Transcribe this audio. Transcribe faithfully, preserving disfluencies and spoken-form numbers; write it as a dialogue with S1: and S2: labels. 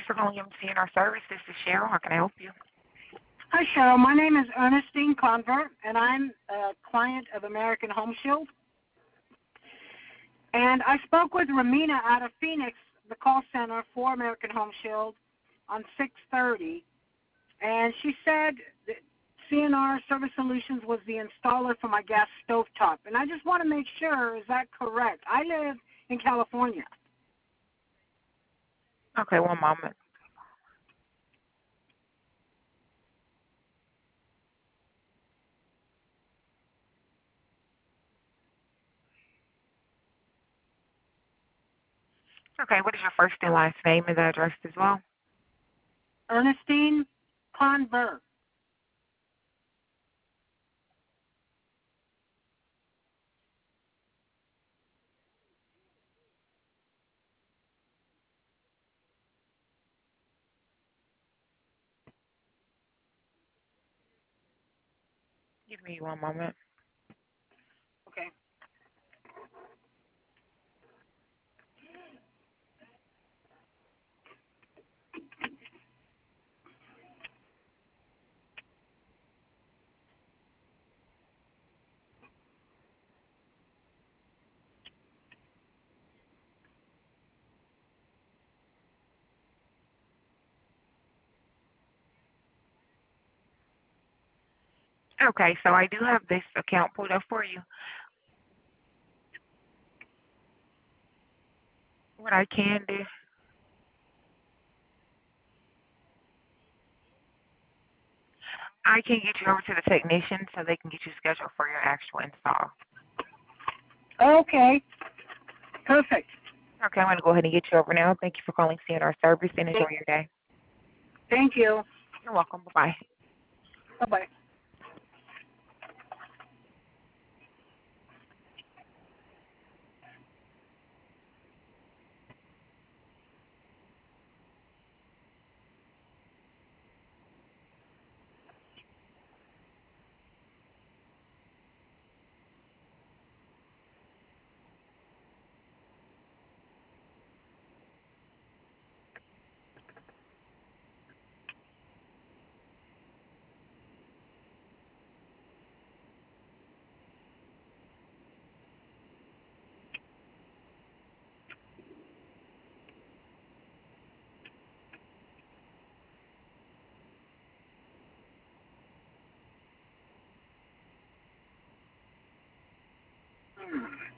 S1: for calling M C N R Service. This is Cheryl. How can I help you?
S2: Hi, Cheryl. My name is Ernestine Convert, and I'm a client of American Home Shield. And I spoke with Ramina out of Phoenix, the call center for American Home Shield, on six thirty, and she said that C N R Service Solutions was the installer for my gas stovetop. And I just want to make sure, is that correct? I live in California.
S1: Okay, one moment. Okay, what is your first and last name and the address as well?
S2: Ernestine Convert.
S1: Give me one moment.
S2: Okay.
S1: Okay, so I do have this account pulled up for you. What I can do, I can get you over to the technician so they can get you scheduled for your actual install.
S2: Okay. Perfect.
S1: Okay, I'm going to go ahead and get you over now. Thank you for calling C N R Service and enjoy your day.
S2: Thank you.
S1: You're welcome. Bye-bye.
S2: Bye-bye. Hmm.